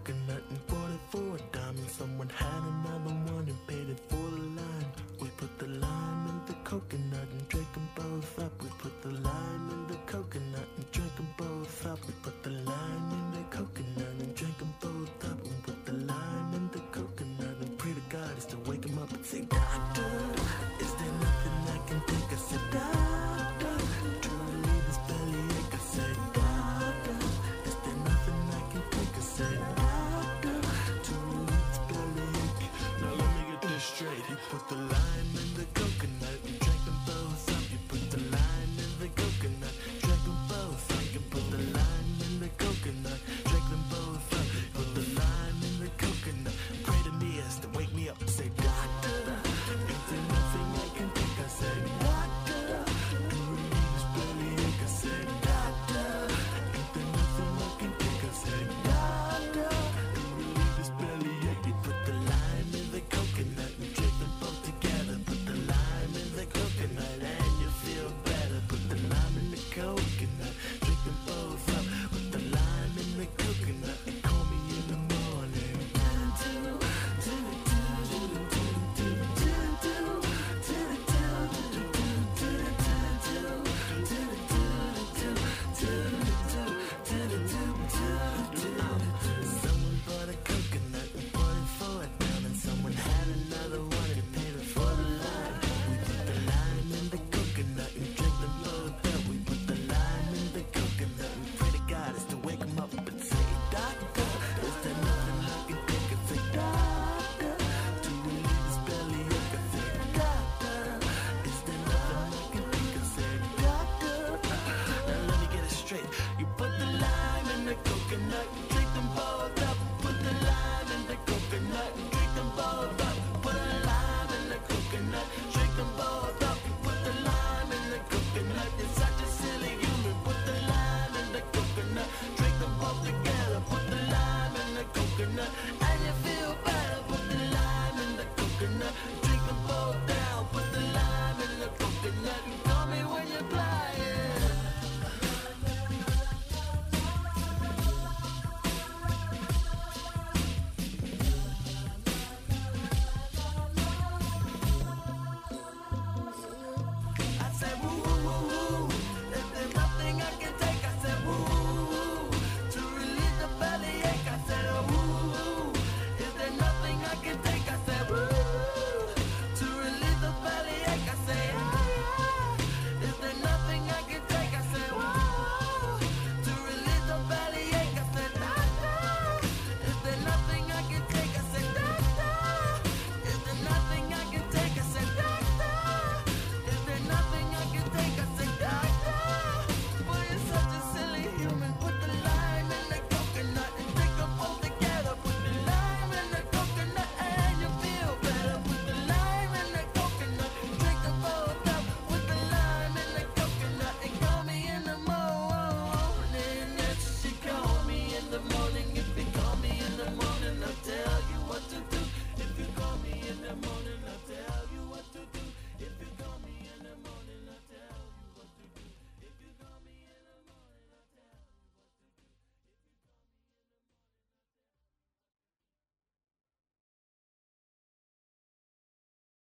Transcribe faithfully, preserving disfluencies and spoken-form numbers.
coconut and bought it for a dime. And someone had another one and paid it for the line. We put the lime in the coconut and drank them both up. We put the lime in the coconut and drank them both up. We put the lime in the coconut and drank them both up. We put the lime in the coconut and pray to God is to wake him up and say, doctor, is there nothing I can think? I said, doctor,